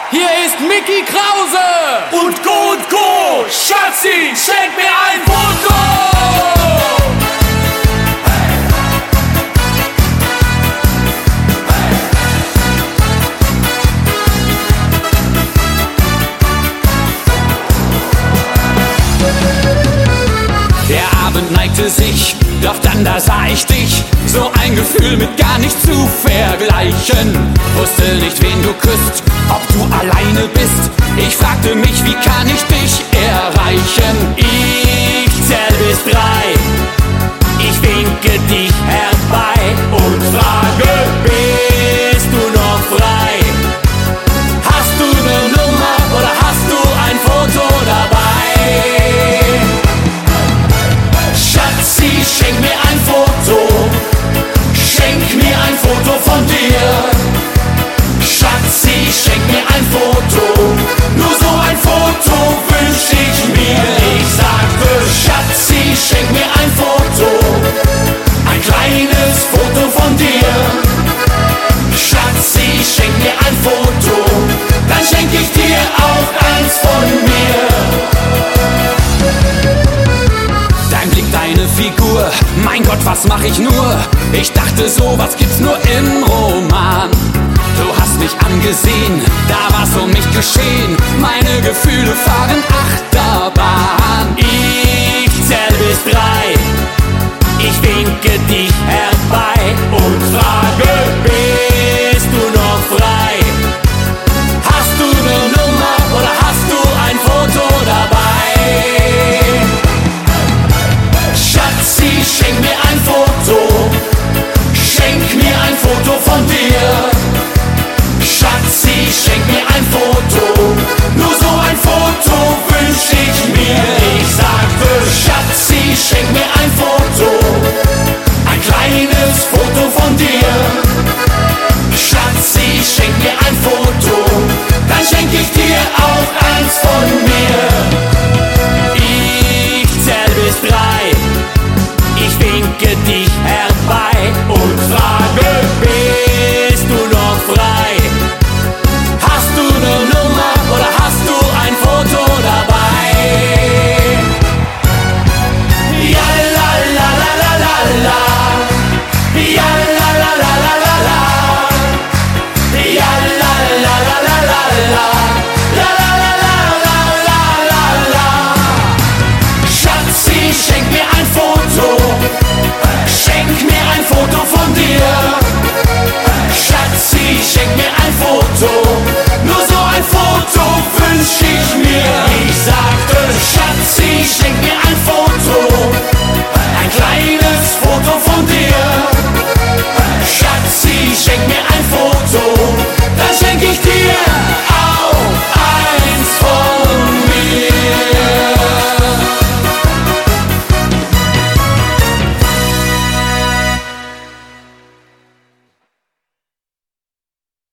Hier ist Mickey Krause und Go, Schatzi, schenk mir ein Foto! Der Abend neigte sich, doch dann da sah ich dich. So ein Gefühl mit gar nicht zu vergleichen. Wusste nicht, wen du küsst, ob du alleine bist. Ich fragte mich, wie kann ich dich erreichen? Ich zähl bis 3, ich winke dich herbei und frage, bist du noch frei? Hast du ne Nummer oder hast du ein Foto dabei? Schatzi, schenk mir ein Foto, schenk mir ein Foto von dir. Schatzi, schenk mir ein Foto, nur so ein Foto wünsch ich mir. Ich sagte, Schatzi, schenk mir ein Foto, ein kleines Foto von dir. Schatzi, schenk mir ein Foto, dann schenk ich dir auch eins von mir. Dein Blick, deine Figur, mein Gott, was mach ich nur? Ich dachte, sowas gibt's nur im Roman. Du hast mich angesehen, da war's um mich geschehen. Meine Gefühle fahren Achterbahn. Ich zähl bis 3, ich winke dich herbei und frage, bist du noch frei? Hast du ne Nummer oder hast du ein Foto dabei? Schatzi, schenk mir ein Foto, schenk mir ein Foto von dir. Schatzi, schenk mir ein Foto, nur so ein Foto wünsch ich mir. Ich sagte, Schatzi, schenk mir ein Foto, ein kleines Foto von dir. Schatzi, schenk mir ein Foto, dann schenk ich dir auch eins von mir. Ich zähl bis 3, ich winke dich herbei und frage, bist du noch frei? Hast du ne Nummer oder hast du ein Foto dabei? Ja la la la la la la, ja la la la la la la, ja la la la la la la, la la la la la la la. Schatzi, schenk mir ein Foto, schenk mir ein Foto von dir. Schatzi, schenk mir ein Foto,